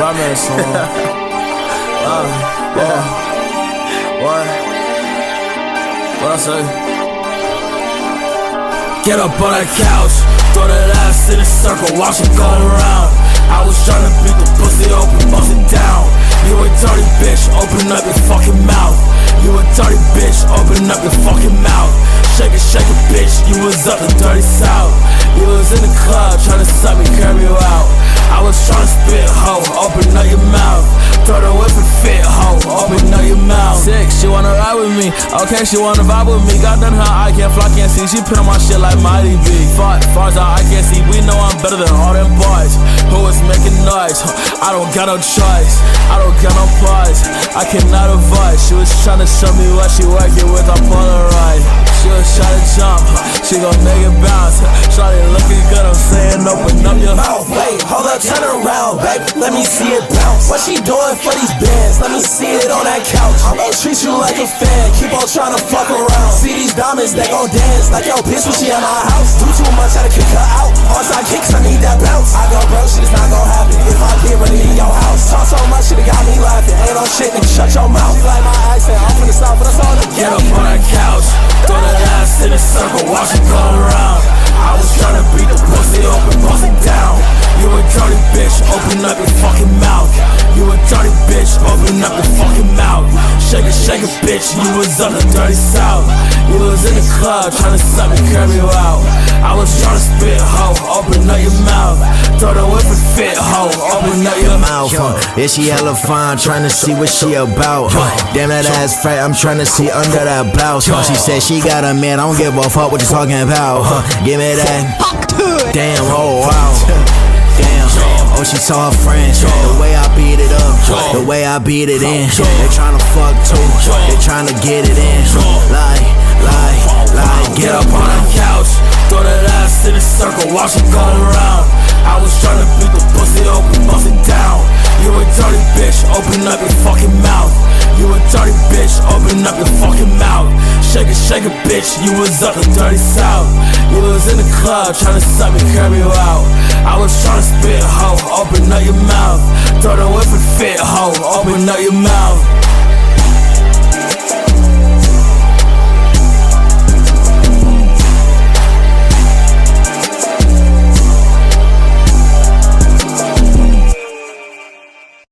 Batman song. What I say? Get up on that couch, throw that ass in a circle, watch it go around. I was tryna beat the pussy open, bust it down. You a dirty bitch, open up your fucking mouth. You a dirty bitch, open up your fucking mouth. Shake it, bitch, you was up the dirty south. You was in the club, tryna suck me, curb you out. I was tryna spit, ho, open up your mouth. Throw the whip and fit, ho, open up your mouth. Sick, she wanna ride with me, okay, she wanna vibe with me. Got done her eye, can't fly, can't see. She put on my shit like Mighty B. Far as I can't see, we know I'm better than all them boys who was making noise. I don't got no choice, I don't got no prize. I cannot avoid, she was tryna show me what she working with, I Polaroid. She was tryna jump, she gon' make it bounce. Shawty looking good, I'm saying open up your mouth. Wait, hold up, turn around, baby, let me see it bounce. What she doing for these bands? Let me see it on that couch. I'm gon' treat you like a fan, keep on tryna fuck around. See these diamonds, they gon' dance like yo bitch when she at my house. Do too much, had to kick her out. Onside kicks, I need that bounce. I go broke, shit is not gon' happen if I get ready in your house. Talk so much, shit got me laughing. Ain't no shit, nigga, shut your mouth. She like my accent, I'm from the south, but that's all the get up on that couch, throw that ass in a circle, watch it go around. I was tryna beat the pussy open, bust it down. You a dirty bitch, open up your fucking mouth. You a dirty bitch, open up your fucking mouth. Shake it, bitch, you was up the dirty south. You was in the club, tryna suck me, curb you out. I was tryna spit, ho, open up your mouth. Throw the whip and fit, ho, open up your mouth. Yeah, she hella fine, tryna see what she about. Damn, that ass fat, I'm tryna see under that blouse. She said she got a man, I don't give a fuck what you talking about. Give me that. Damn, oh wow. Damn, oh she saw her friends. The way I beat it up, the way I beat it in. They tryna fuck too, they tryna get it in. Like, get up on that couch, throw that ass in a circle, watch it go around. I was tryna beat the pussy open, bust it down. You a dirty bitch, open up your fucking mouth. You a dirty bitch, open up your fucking mouth. Shake it, bitch, you was up the dirty south. You was in the club, tryna suck me, curb you out. I was tryna spit, ho, open up your mouth. Throw the whip and fit, ho, open up your mouth.